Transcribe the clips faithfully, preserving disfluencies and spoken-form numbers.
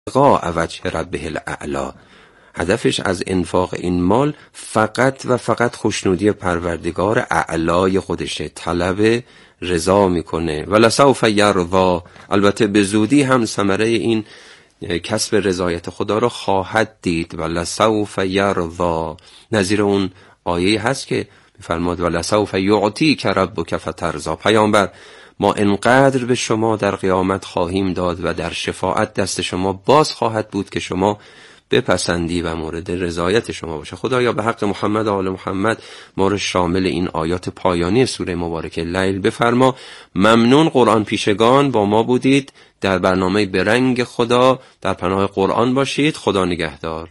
ابتغاء وجه ربه الاعلی. هدفش از انفاق این مال فقط و فقط خوشنودی پروردگار اعلای خودشه، طلب رضا میکنه. ولسوف یرضی، البته به زودی هم ثمره این کسب رضایت خدا رو خواهد دید. ولسوف یرضی، نظیر اون آیه هست که میفرماد ولسوف یعطیک ربک فترضی. پیامبر ما انقدر به شما در قیامت خواهیم داد و در شفاعت دست شما باز خواهد بود که شما بپسندی و مورد رضایت شما باشه. خدایا به حق محمد و آل محمد ما رو شامل این آیات پایانی سوره مبارکه لیل بفرما. ممنون قرآن پیشگان با ما بودید در برنامه به رنگ خدا. در پناه قرآن باشید. خدا نگهدار.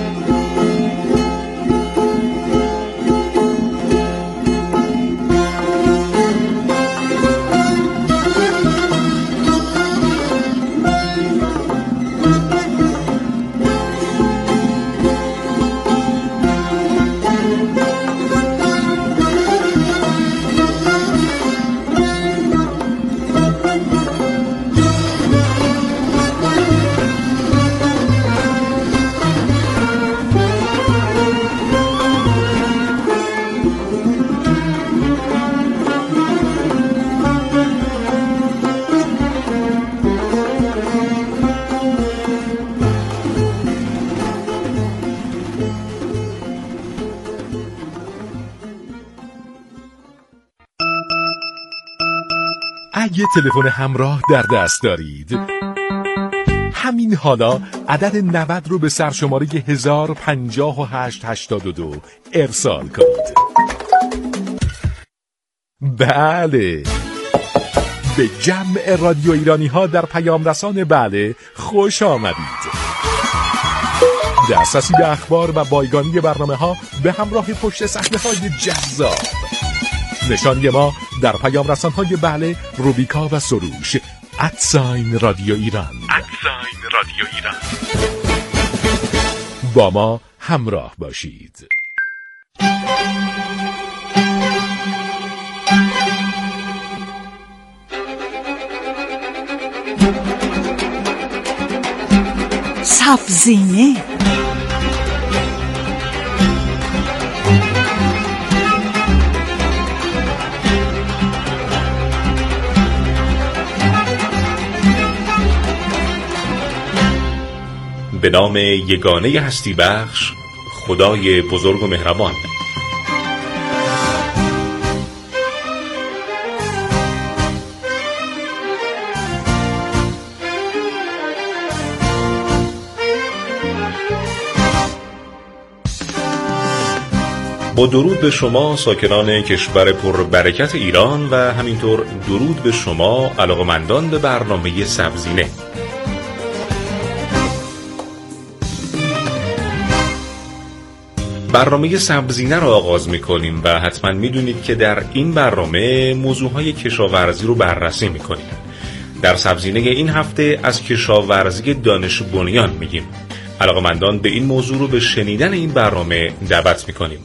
اگه تلفن همراه در دست دارید، همین حالا عدد نود رو به سرشماره هزار و پنجاه و هشت هشتاد و دو ارسال کنید. بله، به جمع رادیو ایرانی ها در پیام رسان بله خوش آمدید. دسترسی به اخبار و بایگانی برنامه ها به همراه پشت صحنه های جذاب. نشانی ما در پیام رسان های بله، روبیکا و سروش. ادساین رادیو ایران. ادساین رادیو ایران. با ما همراه باشید. سبزینه. به نام یگانه هستی بخش، خدای بزرگ و مهربان. با درود به شما ساکنان کشور پربرکت ایران و همینطور درود به شما علاقه‌مندان به برنامه سبزینه. برنامه سبزینه را آغاز می‌کنیم و حتما می‌دونید که در این برنامه موضوعهای کشاورزی رو بررسی می‌کنیم. در سبزینه این هفته از کشاورزی دانش بنیان میگیم. علاقه‌مندان به این موضوع رو به شنیدن این برنامه دعوت می‌کنیم.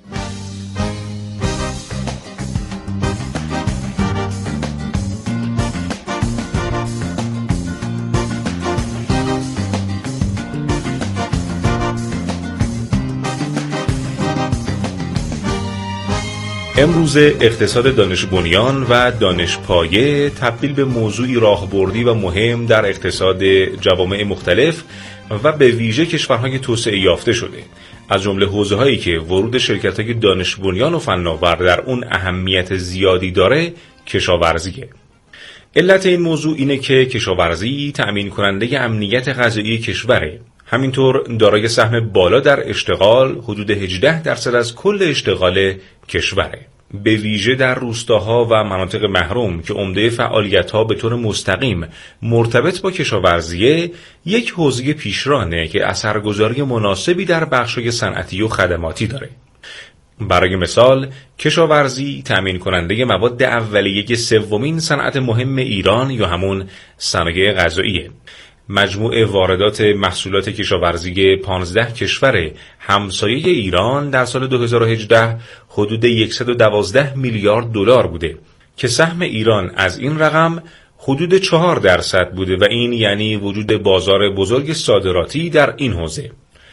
امروز اقتصاد دانش بنیان و دانش پایه تبدیل به موضوعی راهبردی و مهم در اقتصاد جوامع مختلف و به ویژه کشورهای توسعه یافته شده. از جمله حوزه‌هایی که ورود شرکت‌های دانش بنیان و فناور در اون اهمیت زیادی داره، کشاورزیه. علت این موضوع اینه که کشاورزی تأمین کننده امنیت غذایی کشوره. همینطور دارای سهم بالا در اشتغال، حدود هجده درصد از کل اشتغال کشوره. به ویژه در روستاها و مناطق محروم که عمده فعالیت‌ها به طور مستقیم مرتبط با کشاورزیه، یک حوزه پیشرانه که اثرگذاری مناسبی در بخش‌های صنعتی و خدماتی داره. برای مثال، کشاورزی تأمین کننده مواد اولیه سومین صنعت مهم ایران یا همون صنایع غذاییه. مجموع واردات محصولات کشاورزی پانزده کشور همسایه ایران در سال دو هزار و هجده حدود صد و دوازده میلیارد دلار بوده که سهم ایران از این رقم حدود چهار درصد بوده و این یعنی وجود بازار بزرگ صادراتی در این حوزه.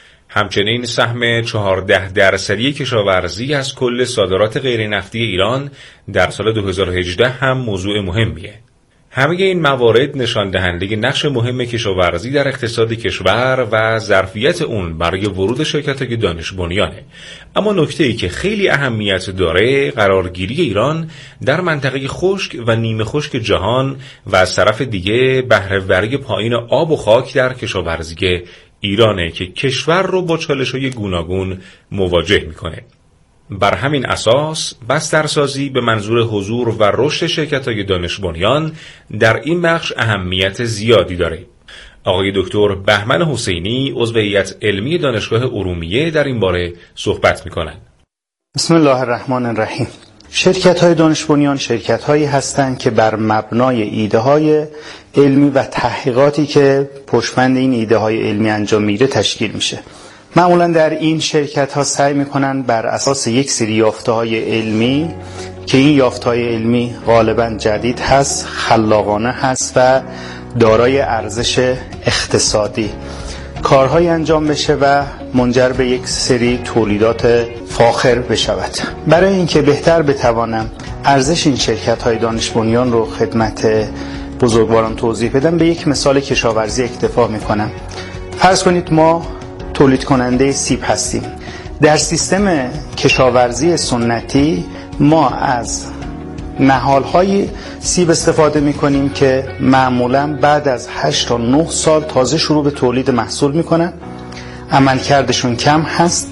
همچنین سهم چهارده درصدی کشاورزی از کل صادرات غیر نفتی ایران در سال دو هزار و هجده هم موضوع مهمیه. همه این موارد نشان دهنده نقش مهم کشاورزی در اقتصاد کشور و ظرفیت اون برای ورود شرکت‌های دانش بنیانه. اما نکته‌ای که خیلی اهمیت داره قرارگیری ایران در منطقه خشک و نیمه خشک جهان و از طرف دیگه بهره‌وری پایین آب و خاک در کشاورزی ایرانه که کشور رو با چالش‌های گوناگون مواجه می‌کنه. بر همین اساس بسترسازی به منظور حضور و رشد شرکت‌های دانش بنیان در این بخش اهمیت زیادی داره. آقای دکتر بهمن حسینی عضو هیئت علمی دانشگاه ارومیه در این باره صحبت می‌کنند. بسم الله الرحمن الرحیم. شرکت‌های دانش بنیان شرکت‌هایی هستند که بر مبنای ایده‌های علمی و تحقیقاتی که پشتبند این ایده‌های علمی انجام میگیره تشکیل میشه. معمولا در این شرکت‌ها سعی می‌کنن بر اساس یک سری یافته‌های علمی که این یافته‌های علمی غالباً جدید هست، خلاقانه هست و دارای ارزش اقتصادی کارهای انجام بشه و منجر به یک سری تولیدات فاخر بشود. برای اینکه بهتر بتوانم ارزش این شرکت‌های دانش بنیان رو خدمت بزرگواران توضیح بدم، به یک مثال کشاورزی اکتفا می‌کنم. فرض کنید ما تولید کننده سیب هستیم. در سیستم کشاورزی سنتی ما از نهال‌های سیب استفاده می‌کنیم که معمولاً بعد از هشت تا نه سال تازه شروع به تولید محصول می‌کنن. عملکردشون کم هست.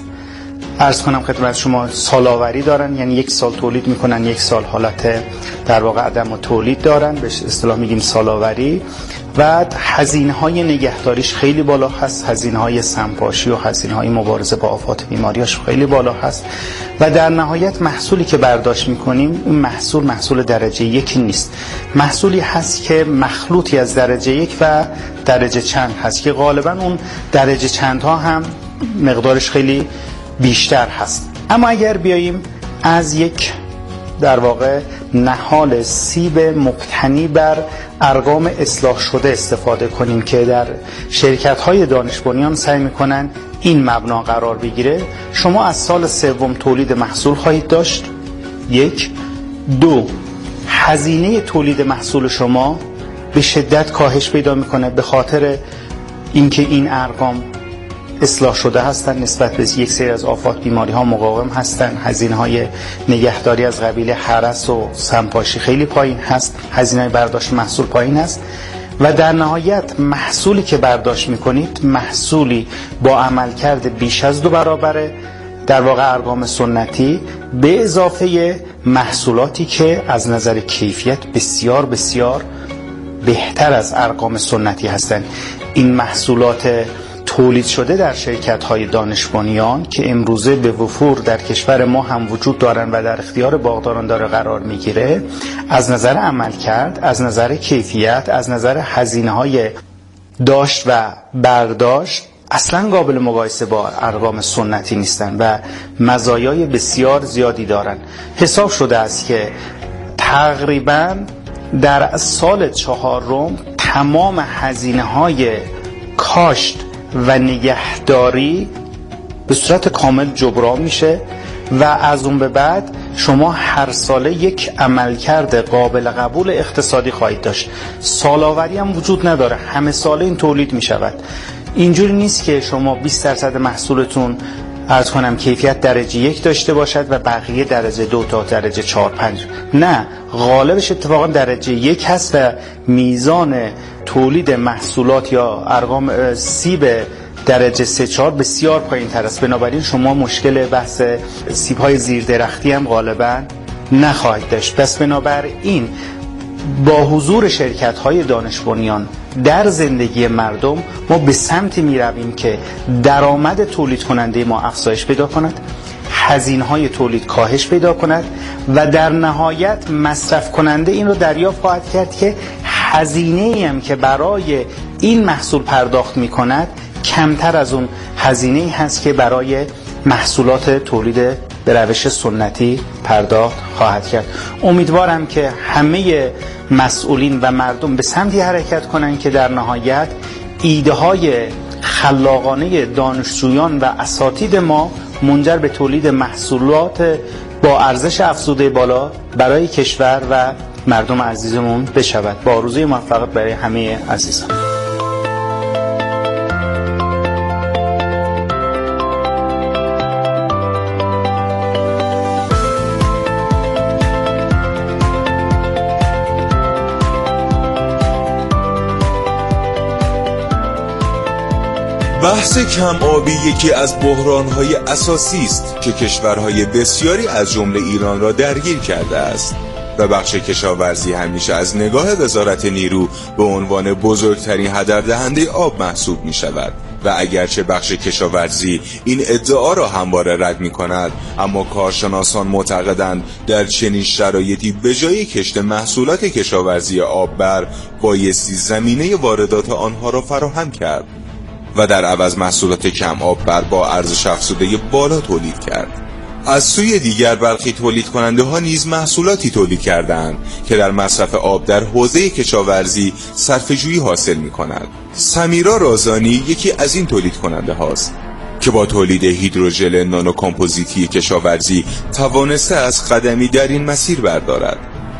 عرض کنم خدمت شما سال‌آوری دارن، یعنی یک سال تولید می‌کنن، یک سال حالت در واقع عدم تولید دارن، به اصطلاح میگیم سال‌آوری. و هزینه‌های نگهداریش خیلی بالا هست، هزینه‌های سمپاشی و هزینه‌های مبارزه با آفات بیماریاش خیلی بالا هست و در نهایت محصولی که برداشت می‌کنیم این محصول محصول درجه یک نیست. محصولی هست که مخلوطی از درجه یک و درجه چند هست که غالباً اون درجه چندها هم مقدارش خیلی بیشتر هست. اما اگر بیاییم از یک در واقع نهال سیب مبتنی بر ارقام اصلاح شده استفاده کنیم که در شرکت‌های دانش بنیان سعی می‌کنن این مبنا قرار بگیره، شما از سال سوم تولید محصول خواهید داشت. یک دو هزینه تولید محصول شما به شدت کاهش پیدا می‌کنه به خاطر اینکه این ارقام اصلاح شده هستن، نسبت به یک سری از آفات بیماری ها مقاوم هستن، هزینه های نگهداری از قبیل هرس و سمپاشی خیلی پایین هست، هزینه برداشت محصول پایین هست و در نهایت محصولی که برداشت میکنید محصولی با عملکرد بیش از دو برابر در واقع ارقام سنتی به اضافه محصولاتی که از نظر کیفیت بسیار بسیار بهتر از ارقام سنتی هستند. این محصولات تولید شده در شرکت‌های دانش بنیان که امروزه به وفور در کشور ما هم وجود دارن و در اختیار باغداران داره قرار میگیره، از نظر عملکرد، از نظر کیفیت، از نظر هزینه‌های داشت و برداشت اصلا قابل مقایسه با ارقام سنتی نیستن و مزایای بسیار زیادی دارن. حساب شده است که تقریباً در سال چهارم تمام هزینه‌های کاشت و نگهداری به صورت کامل جبران میشه و از اون به بعد شما هر ساله یک عملکرد قابل قبول اقتصادی خواهید داشت. سال‌آوری هم وجود نداره، همه ساله این تولید میشود. اینجوری نیست که شما بیست درصد محصولتون عرض کنم کیفیت درجه یک داشته باشد و بقیه درجه دو تا درجه چهار پنج. نه، غالبش اتفاقا درجه یک هست و میزان تولید محصولات یا ارقام سیب درجه سه چهار بسیار پایین تر است. بنابراین شما مشکل بحث سیب های زیر درختی هم غالبا نخواهید داشت. پس بنابراین با حضور شرکت های دانش بنیان در زندگی مردم ما به سمتی می رویم که درآمد تولید کننده ما افزایش پیدا کند، هزینه های تولید کاهش پیدا کند و در نهایت مصرف کننده این رو دریافت خواهد کرد که هزینه‌ای هم که برای این محصول پرداخت می کند کمتر از اون هزینه‌ای هست که برای محصولات تولید به روش سنتی پرداخت خواهد کرد. امیدوارم که همه مسئولین و مردم به سمتی حرکت کنند که در نهایت ایده های خلاقانه دانشجویان و اساتید ما منجر به تولید محصولات با ارزش افزوده بالا برای کشور و مردم عزیزمون بشود. با آرزوی موفقیت برای همه عزیزان. بحث کم آبی یکی از بحران‌های اساسی است که کشورهای بسیاری از جمله ایران را درگیر کرده است و بخش کشاورزی همیشه از نگاه وزارت نیرو به عنوان بزرگترین هدردهنده آب محسوب می شود و اگرچه بخش کشاورزی این ادعا را همواره رد می کند، اما کارشناسان معتقدند در چنین شرایطی به جای کشت محصولات کشاورزی آببر بایستی زمینه واردات آنها را فراهم کرد و در عوض محصولات کم آب بر با ارزش افزوده بالا تولید کرد. از سوی دیگر برخی تولید کننده ها نیز محصولاتی تولید کردند که در مصرف آب در حوزه کشاورزی صرفه‌جویی حاصل می کند. سمیرا رازانی یکی از این تولید کننده هاست که با تولید هیدروژل نانو کامپوزیتی کشاورزی توانسته از قدمی در این مسیر بردارد.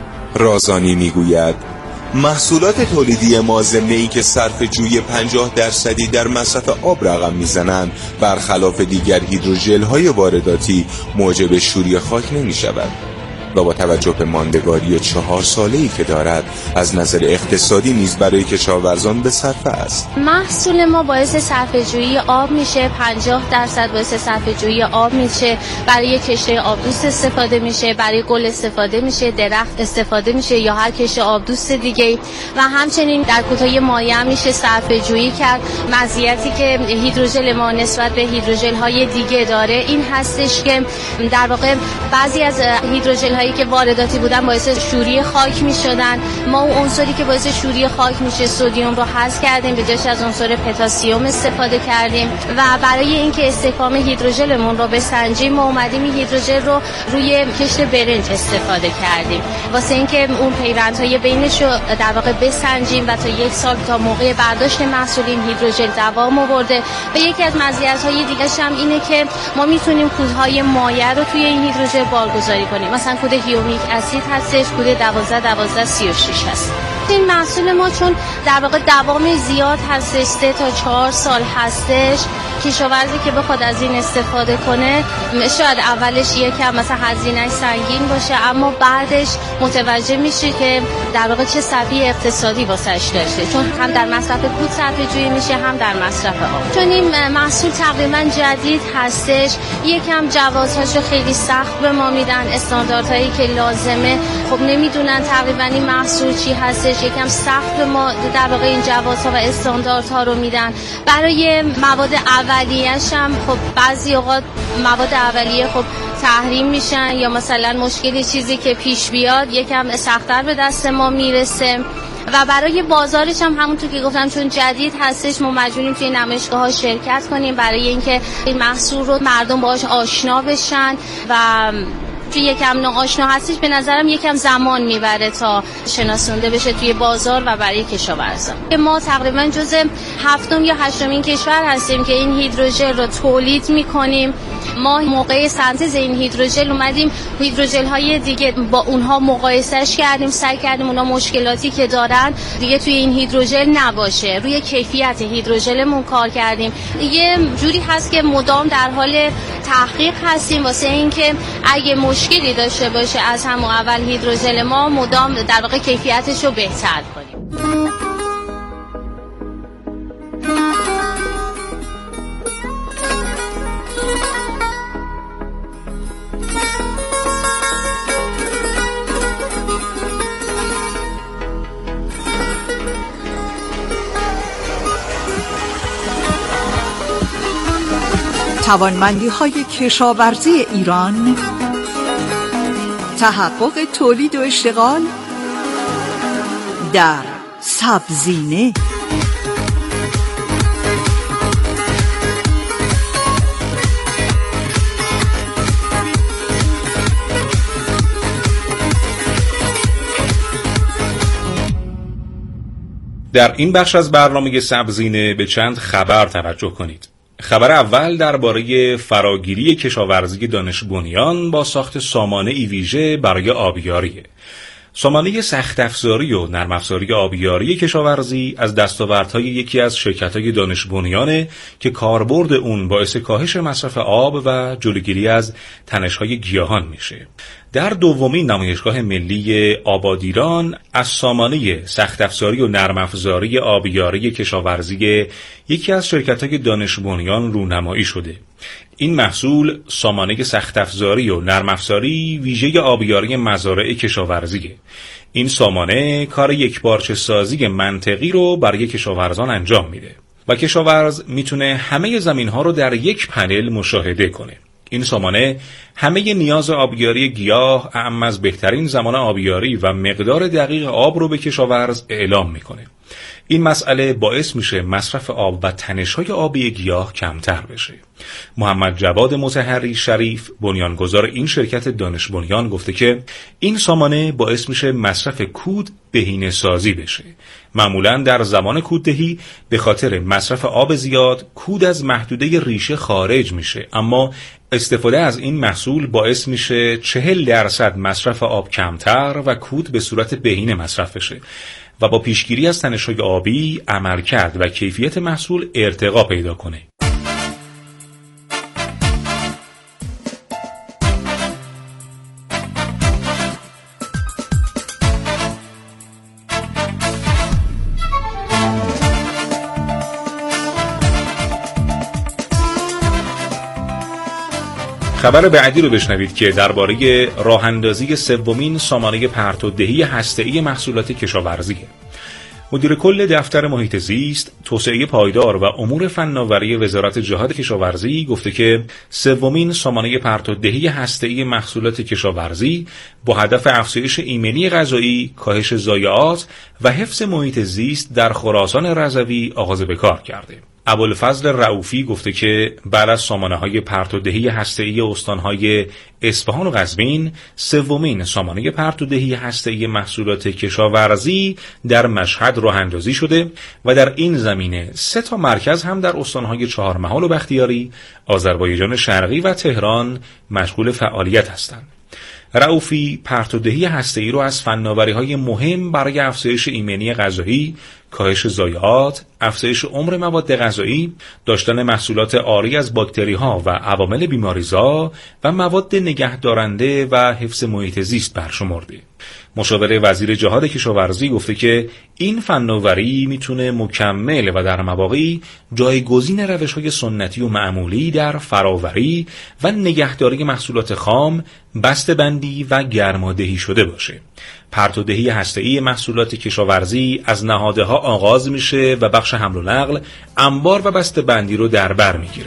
رازانی می گوید محصولات تولیدی ما ضمن اینکه صرف جوی پنجاه درصدی در مصرف آب رقم میزنند، برخلاف دیگر هیدروژل های وارداتی موجب شوری خاک نمی شود و با توجه به ماندگاری چهار ساله‌ای که دارد از نظر اقتصادی نیز برای کشاورزان به صرفه است. محصول ما باعث صرفه‌جویی آب میشه، پنجاه درصد باعث صرفه‌جویی آب میشه، برای کشت آبدوست استفاده میشه، برای گل استفاده میشه، درخت استفاده میشه یا هر کشت آبدوست دیگه و همچنین در کودهای مایع هم میشه صرفه‌جویی کرد. مزیتی که هیدروژل ما نسبت به هیدروژل های دیگه داره این هستش که در واقع بعضی از هیدروژل که وارداتی بودن باعث شوری خاک میشدن. ما اون عنصری که باعث شوری خاک میشه سدیم رو حذف کردیم، به جاش از عنصر پتاسیم استفاده کردیم و برای اینکه استحکام هیدروژلمون رو بسنجیم ما اومدیم این هیدروژل رو روی کشت برنج استفاده کردیم واسه اینکه اون پیوندهای بینش رو در واقع بسنجیم و تا یک سال تا موقع برداشت محصول این هیدروژل دوام آورده. و یکی از مزیت‌های دیگه‌ش هم اینه که ما میتونیم کودهای مایع رو توی این هیدروژل بارگذاری کنیم. مثلا کود هیومیک اسید هستش، کود دوازده دوازده سی و شش هست. این محصول ما چون در واقع دوام زیاد هستش، سه تا چهار سال هستش، کشاورزی که بخواد از این استفاده کنه شاید اولش یکم مثلا هزینه‌اش سنگین باشه اما بعدش متوجه میشه که در واقع چه صفی اقتصادی واسش داشته، چون هم در مصرف کود صرفه‌جویی میشه هم در مصرف آب. چون این محصول تقریبا جدید هستش، یکم جوازهاشو خیلی سخت به ما میدن، استانداردهایی که لازمه خب نمیدونن تقریبا این محصول چی هستش، یکم سخت به ما در واقع این جوازها و استانداردها رو میدن. برای مواد اولیه‌اش هم خب بعضی اوقات مواد اولیه خب تحریم میشن یا مثلا مشکلی چیزی که پیش بیاد یکم سخت‌تر به دست ما میرسه. و برای بازارش هم همونطور که گفتم چون جدید هستش ما مجبوریم توی نمایشگاه‌ها شرکت کنیم برای اینکه این محصول رو مردم باهاش آشنا بشن و توی یکم ناآشنا هستش به نظرم یکم زمان میبره تا شناسونده بشه توی بازار و برای کشاورزان. ما تقریبا جزء هفتم یا هشتمین کشور هستیم که این هیدروژل رو تولید میکنیم. ما موقع سنتز این هیدروژل اومدیم هیدروژل های دیگه با اونها مقایسهش کردیم، سعی کردیم اونها مشکلاتی که دارن دیگه توی این هیدروژل نباشه، روی کیفیت هیدروژلمون کار کردیم. یه جوری هست که مدام در حال تحقیق هستیم واسه اینکه اگه مشکلی داشته باشه از همون اول هیدروژل ما مدام در واقع کیفیتش رو بهتر کنیم. توانمندی‌های کشاورزی ایران، تحقق تولید و اشتغال در سبزینه. در این بخش از برنامه سبزینه به چند خبر توجه کنید. خبر اول درباره فراگیری کشاورزی دانش بنیان با ساخت سامانه ای ویژه برای آبیاریه. سامانه سخت افزاری و نرم افزاری آبیاری کشاورزی از دستاوردهای یکی از شرکت‌های دانش بنیانه که کاربرد اون باعث کاهش مصرف آب و جلوگیری از تنش‌های گیاهان میشه. در دومین نمایشگاه ملی آبادیران از سامانه سخت افزاری و نرم افزاری آبیاری کشاورزی یکی از شرکت‌های دانش بنیان رونمایی شده. این محصول سامانه سخت افزاری و نرم افزاری ویژه آبیاری مزارع کشاورزیه. این سامانه کار یکپارچه سازی منطقی رو برای کشاورزان انجام میده و کشاورز میتونه همه زمین‌ها رو در یک پنل مشاهده کنه. این سامانه همه نیاز آبیاری گیاه اعم از بهترین زمان آبیاری و مقدار دقیق آب رو به کشاورز اعلام میکنه. این مسئله باعث میشه مصرف آب و تنش‌های آبی گیاه کمتر بشه. محمد جواد مطهری شریف، بنیانگذار این شرکت دانش بنیان، گفته که این سامانه باعث میشه مصرف کود بهینه سازی بشه. معمولاً در زمان کوددهی به خاطر مصرف آب زیاد کود از محدوده ریشه خارج میشه، اما استفاده از این محصول باعث میشه چهل درصد مصرف آب کمتر و کود به صورت بهینه مصرف بشه و با پیشگیری از تنش‌های آبی عملکرد و کیفیت محصول ارتقا پیدا کنه. خبر بعدی رو بشنوید که درباره راه اندازی سومین سامانه پرتودهی هسته‌ای محصولات کشاورزیه. مدیر کل دفتر محیط زیست، توسعه پایدار و امور فناوری وزارت جهاد کشاورزی گفته که سومین سامانه پرتودهی هسته‌ای محصولات کشاورزی با هدف افزایش ایمنی غذایی، کاهش ضایعات و حفظ محیط زیست در خراسان رضوی آغاز به کار کرده. ابوالفضل رؤوفی گفته که بعد از سامانه‌های پرتودهی هسته‌ای استان‌های اصفهان و قزوین، سومین سامانه پرتودهی هسته‌ای محصولات کشاورزی در مشهد راه‌اندازی شده و در این زمینه سه تا مرکز هم در استان‌های چهارمحال و بختیاری، آذربایجان شرقی و تهران مشغول فعالیت هستند. رؤوفی پرتودهی هسته‌ای رو از فناوری‌های مهم برای افزایش ایمنی غذایی، کاهش ضایعات، افزایش عمر مواد غذایی، داشتن محصولات عاری از باکتری‌ها و عوامل بیماریزا و مواد نگهدارنده و حفظ محیط زیست برشمرده. مشاور وزیر جهاد کشاورزی گفته که این فناوری میتونه مکمل و در مواقعی جایگزین روش‌های سنتی و معمولی در فراوری و نگهداری محصولات خام، بسته‌بندی و گرمادهی شده باشه. پرتودهی هسته‌ای محصولات کشاورزی از نهادها آغاز میشه و بخش حمل و نقل، انبار و بسته‌بندی رو در بر میگیره.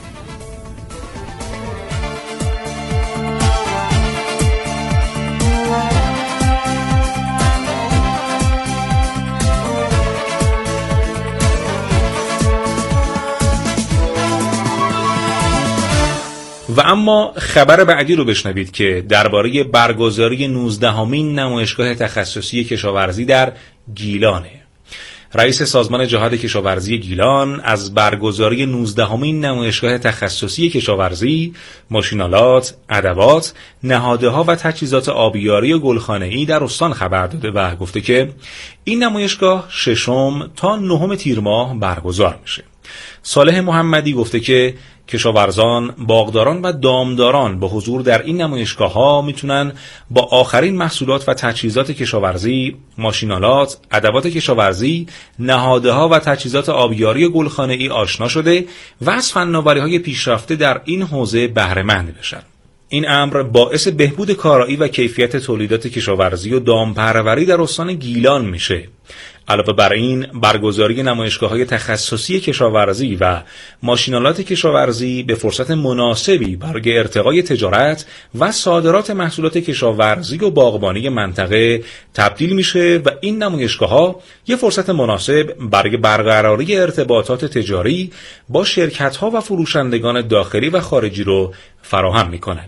و اما خبر بعدی رو بشنوید که درباره برگزاری نوزدهمین نمایشگاه تخصصی کشاورزی در گیلانه. رئیس سازمان جهاد کشاورزی گیلان از برگزاری نوزدهمین نمایشگاه تخصصی کشاورزی، ماشینالات، ادوات، نهادها و تجهیزات آبیاری و گلخانه‌ای در استان خبر داده و گفته که این نمایشگاه ششم تا نهم تیر ماه برگزار میشه. صالح محمدی گفته که کشاورزان، باغداران و دامداران با حضور در این نمایشگاه‌ها میتونن با آخرین محصولات و تجهیزات کشاورزی، ماشینالات، ادوات کشاورزی، نهادها و تجهیزات آبیاری و گلخانه‌ای آشنا شده و از فناوری‌های پیشرفته در این حوزه بهره مند بشن. این امر باعث بهبود کارایی و کیفیت تولیدات کشاورزی و دامپروری در استان گیلان میشه. علاوه بر این، برگزاری نمایشگاه‌های تخصصی کشاورزی و ماشینالات کشاورزی به فرصت مناسبی برای ارتقای تجارت و صادرات محصولات کشاورزی و باغبانی منطقه تبدیل میشه و این نمایشگاه‌ها یک فرصت مناسب برای برقراری ارتباطات تجاری با شرکت‌ها و فروشندگان داخلی و خارجی رو فراهم می‌کنند.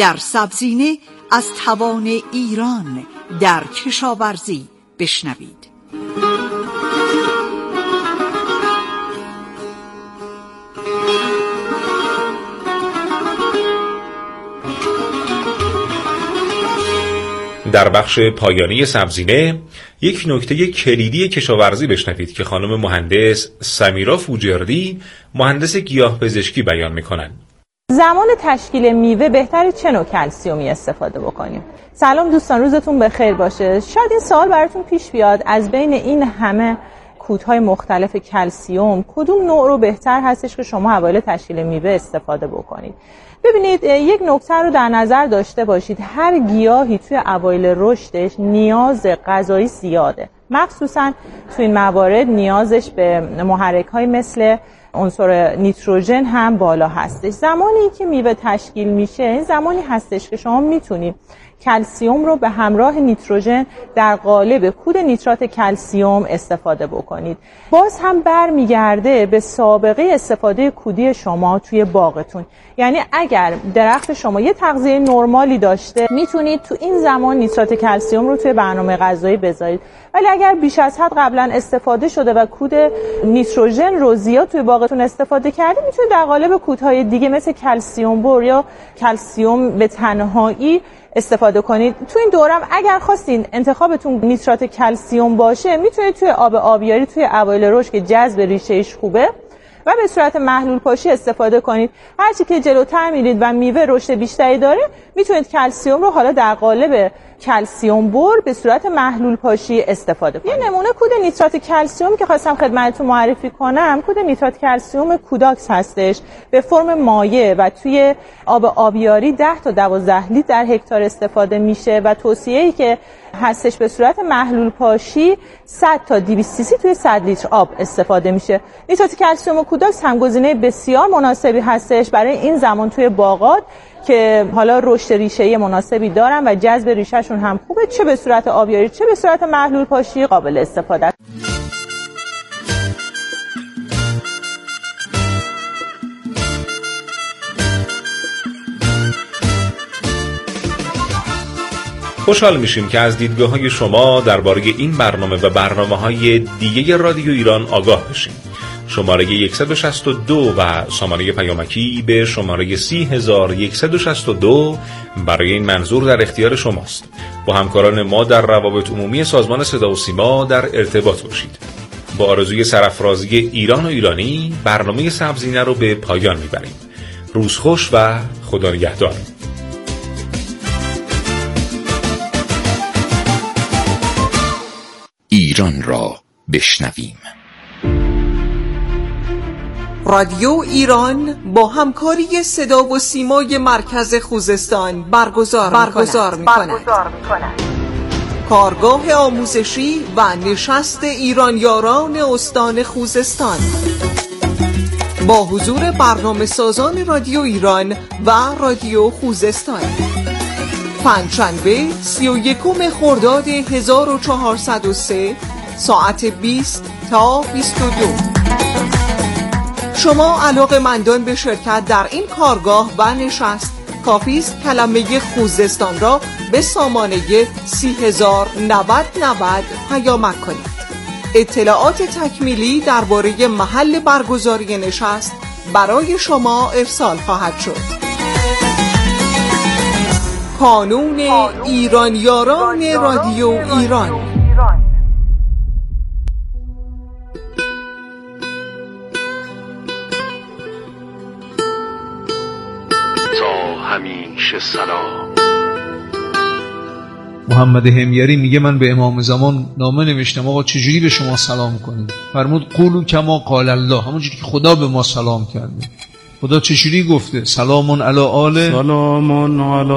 در سبزینه از توان ایران در کشاورزی بشنوید. در بخش پایانی سبزینه یک نکته کلیدی کشاورزی بشنوید که خانم مهندس سمیرا فوجردی، مهندس گیاهپزشکی، بیان میکنند. زمان تشکیل میوه بهتره چه نوع کلسیومی استفاده بکنیم؟ سلام دوستان، روزتون بخیر باشه. شاید این سوال براتون پیش بیاد، از بین این همه کودهای مختلف کلسیوم کدوم نوع رو بهتر هستش که شما اوایل تشکیل میوه استفاده بکنید؟ ببینید، یک نکته رو در نظر داشته باشید، هر گیاهی توی اوایل رشدش نیاز غذایی زیاده، مخصوصا توی این موارد نیازش به محرک‌های مثل عنصر نیتروژن هم بالا هستش. زمانی که میوه تشکیل میشه این زمانی هستش که شما میتونید کلسیوم رو به همراه نیتروژن در قالب کود نیترات کلسیوم استفاده بکنید. باز هم برمیگرده به سابقه استفاده کودی شما توی باغتون. یعنی اگر درخت شما یه تغذیه نرمالی داشته میتونید تو این زمان نیترات کلسیوم رو توی برنامه غذایی بذارید، ولی اگر بیش از حد قبلا استفاده شده و کود نیتروژن رو زیاد توی باغتون استفاده کردید، میتونید در قالب کودهای دیگه مثل کلسیوم بور یا کلسیوم به تنهایی استفاده کنید. تو این دورم اگر خواستین انتخابتون نیترات کلسیوم باشه، میتونید توی آب آبیاری توی اوایل رشد که جذب ریشه‌اش خوبه و به صورت محلول پاشی استفاده کنید. هرچی که جلوتر میرید و میوه رشد بیشتری داره، میتونید کلسیوم رو حالا در قالب کلسیوم بور به صورت محلول پاشی استفاده کنید. یه نمونه کود نیترات کلسیوم که خواستم خدمتتون معرفی کنم، کود نیترات کلسیوم کوداکس هستش، به فرم مایع و توی آب آبیاری ده تا دوازده لیتر در هکتار استفاده میشه و توصیه‌ای که هستش به صورت محلول پاشی صد تا دویست سی سی توی صد لیتر آب استفاده میشه. نیترات کلسیوم کوداکس هم گزینه بسیار مناسبی هستش برای این زمان توی باغات که حالا رشد ریشه‌ای مناسبی دارن و جذب ریشه‌شون هم خوبه، چه به صورت آبیاری چه به صورت محلول پاشی قابل استفاده است. خوشحال میشیم که از دیدگاه‌های شما درباره این برنامه و برنامه‌های دیگه رادیو ایران آگاه بشیم. شماره صد و شصت و دو و سامانه پیامکی به شماره سی هزار و صد و شصت و دو برای این منظور در اختیار شماست. با همکاران ما در روابط عمومی سازمان صدا و سیما در ارتباط باشید. با آرزوی سرافرازی ایران و ایرانی، برنامه سبزینه رو به پایان میبریم. روز خوش و خدا نگهدار. ایران را بشنویم. رادیو ایران با همکاری صدا و سیمای مرکز خوزستان برگزار, برگزار می کند. کارگاه آموزشی و نشست ایرانیاران استان خوزستان با حضور برنامه سازان رادیو ایران و رادیو خوزستان. پنجشنبه سی و یکم خرداد هزار و چهارصد و سه ساعت بیست تا بیست و دو. شما علاقه‌مندان به شرکت در این کارگاه و نشست کافی است کلمه خوزستان را به سامانه سی هزار و نود و نود پیامک کنید. اطلاعات تکمیلی درباره محل برگزاری نشست برای شما ارسال خواهد شد. کانون ایرانیاران رادیو ایران. همیشه سلام. محمد همیاری میگه من به امام زمان نامه نوشتم آقا چجوری به شما سلام کنیم؟ فرمود قولوا کما قال الله، همونجوری که خدا به ما سلام کرده. خدا چجوری گفته؟ سلامون علی آل سلامون علی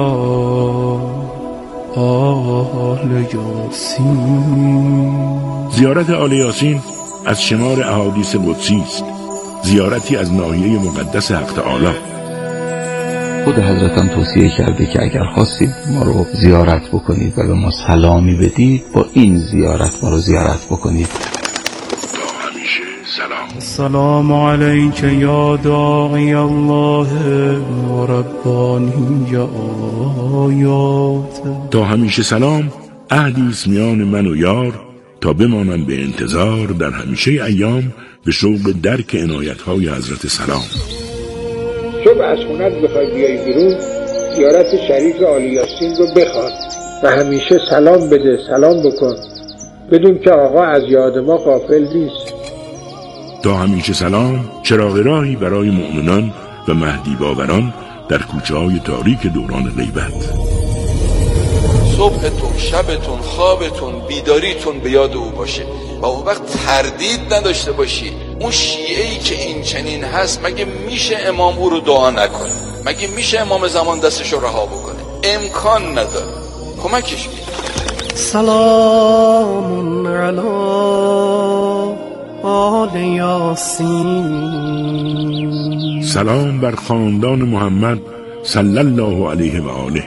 آل یاسین. زیارت آل یاسین از شمار احادیث قدسی است، زیارتی از ناحیه مقدس حق تعالی. خود حضرتم توصیه کرده که اگر خواستید ما رو زیارت بکنید و به ما سلامی بدید، با این زیارت ما رو زیارت بکنید. تا همیشه سلام. السلام عليك يا داعي الله و ربانی آیات. تا همیشه سلام عهدی است میان من و یار، تا بمانم به انتظار در همیشه ایام به شوق درک عنایت‌های حضرت سلام. صبح از خونت بخوای بیای بیرون، زیارت شریف عالی یاسین رو بخواد و همیشه سلام بده، سلام بکن، بدون که آقا از یاد ما غافل نیست. تا همیشه سلام چراغ راهی برای مؤمنان و مهدی باوران در کوچه‌های تاریک دوران غیبت. صبحتون، شبتون، خوابتون، بیداریتون به یاد او باشه و اون وقت تردید نداشته باشی اون شیعه‌ای که این چنین هست مگه میشه امام او رو دعا نکنه؟ مگه میشه امام زمان دستش رو رها بکنه؟ امکان نداره. کمکش بید. سلام علی آل یاسین. سلام بر خاندان محمد صلی الله علیه و آله.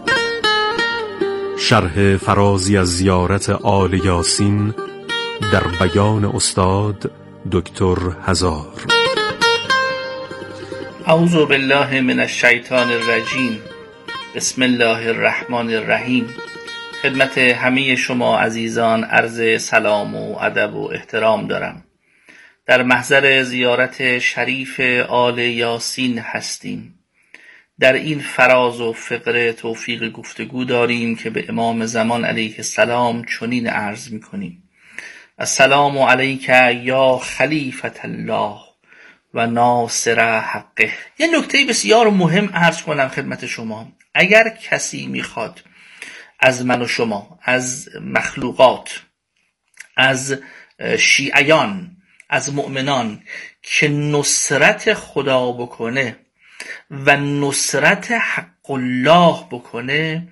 شرح فرازی از زیارت آل یاسین در بیان استاد دکتر هزار. اعوذ بالله من الشیطان الرجیم. بسم الله الرحمن الرحیم. خدمت همه شما عزیزان عرض سلام و ادب و احترام دارم. در محضر زیارت شریف آل یاسین هستیم. در این فراز و فقره توفیق گفتگو داریم که به امام زمان علیه السلام چنین عرض می‌کنیم: السلام علیک یا خلیفة الله و ناصر حقه. یه نکته بسیار مهم عرض کنم خدمت شما. اگر کسی میخواد از من و شما، از مخلوقات، از شیعیان، از مؤمنان که نصرت خدا بکنه و نصرت حق الله بکنه،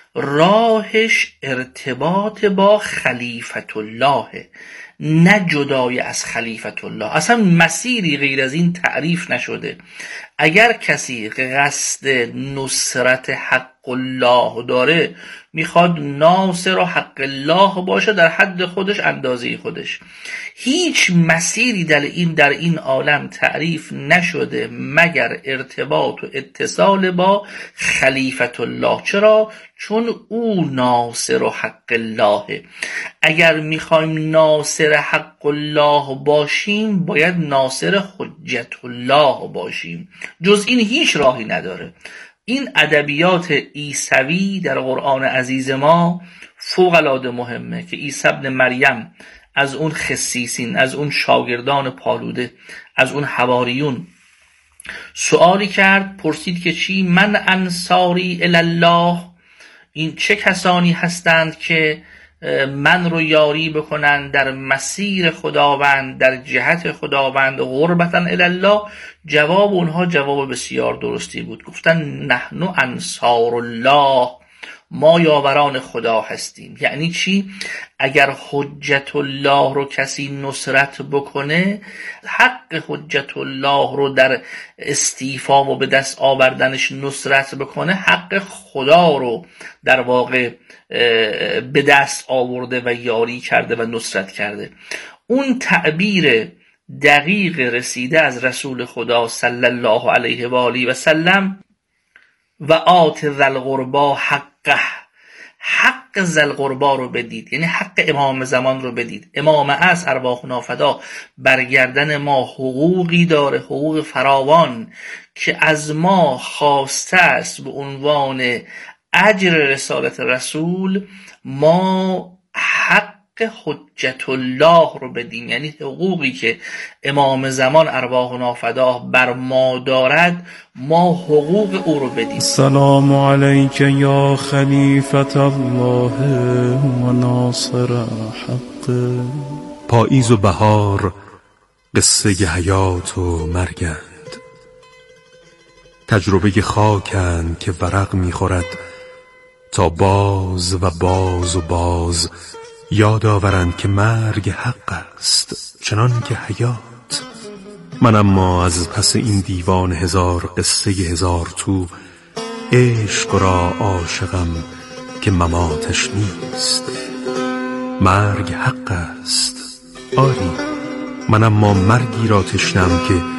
راهش ارتباط با خلیفت الله، نه جدای از خلیفت الله. اصلا مسیری غیر از این تعریف نشده. اگر کسی قصد نصرت حق الله داره، میخواد ناصر و حق الله باشه در حد خودش، اندازه خودش، هیچ مسیری در این در این عالم تعریف نشده مگر ارتباط و اتصال با خلیفت الله. چرا؟ چون او ناصر و حق الله. اگر میخوایم ناصر حق الله باشیم باید ناصر حجت الله باشیم. جز این هیچ راهی نداره. این ادبیات عیسوی در قرآن عزیز ما فوق العاده مهمه که عیسی ابن مریم از اون خسیسین، از اون شاگردان پالوده، از اون حواریون سوالی کرد، پرسید که چی؟ من انصاری الله، این چه کسانی هستند که من رو یاری بکنن در مسیر خداوند، در جهت خداوند، غربتا الله؟ جواب اونها جواب بسیار درستی بود. گفتن نحن انصار الله، ما یاوران خدا هستیم. یعنی چی؟ اگر حجت الله رو کسی نصرت بکنه، حق حجت الله رو در استیفا و به دست آوردنش نصرت بکنه، حق خدا رو در واقع به دست آورده و یاری کرده و نصرت کرده. اون تعبیر دقیق رسیده از رسول خدا صلی الله علیه و آله و سلم: و آت ذی القربی حقه، حق ذی القربی رو بدید، یعنی حق امام زمان رو بدید. امام از ارواح نافدا برگردن ما حقوقی داره، حقوق فراوان که از ما خواسته است به عنوان اجر رسالت رسول ما حق حجت الله رو بدیم، یعنی حقوقی که امام زمان ارواح نافدا بر ما دارد ما حقوق او رو بدیم. سلام علیک یا خلیفت الله و ناصر حق. پاییز و بهار قصه حیات و مرگند، تجربه خاکند که ورق میخورد تا باز و باز و باز یاد آورند که مرگ حق است چنان که حیات. من اما از پس این دیوان هزار قصه هزار تو، عشق را عاشقم که مماتش نیست. مرگ حق است آری، من اما مرگی را تشنم که